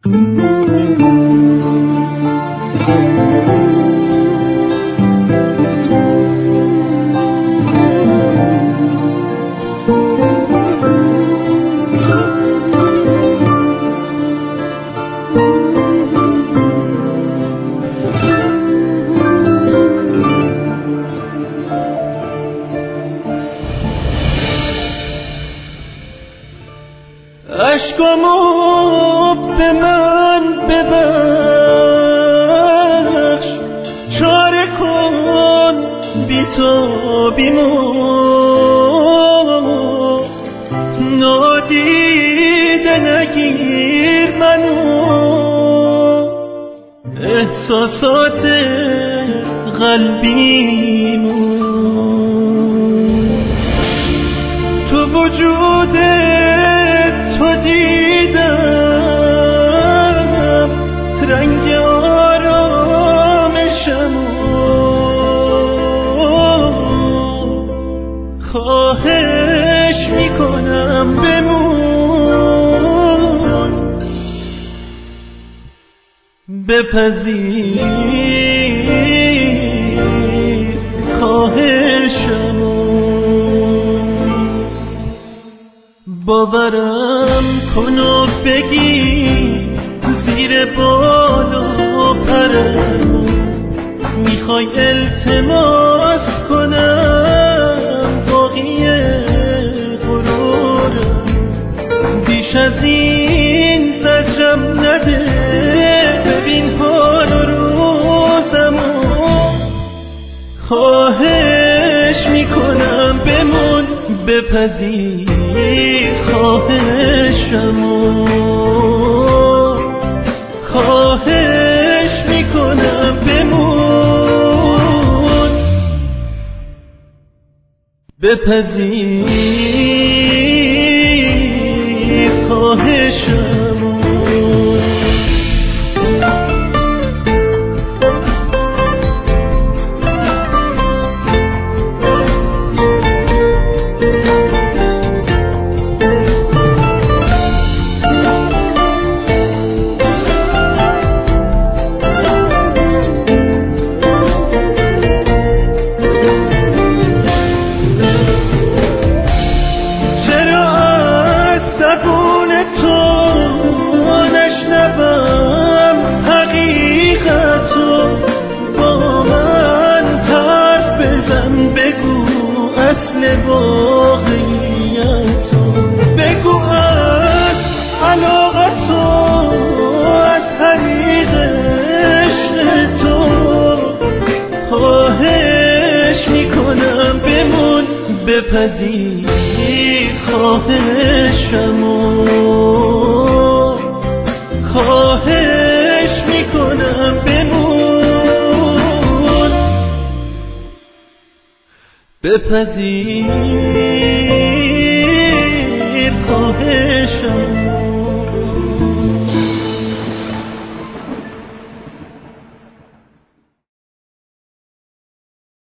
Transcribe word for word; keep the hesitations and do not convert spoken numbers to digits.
عشقامو به من ببخش، چاره کن بی تو بیمو، نادیده نگیر منو، احساسات قلبیمو. تو وجود تو دیدم رنگ آرامشمو، خواهش میکنم بمون، بپذیر خواهشمو. باورم کن و بگی زیر بال و پرم، میخوای التماس کنم باقی غرورم، بیش از این زجرم نده، ببین حال و روزمو. خواهش میکنم بمون، بپذیر خواهشمو، خواهش میکنم بمون، بپذیر خواهشمو. واقعیتو بگو، از علاقتو، از طریق عشق تو. خواهش میکنم بمون، بپذیر خواهشمو، خواهش میکنم بمون، بپذیر خواهشم.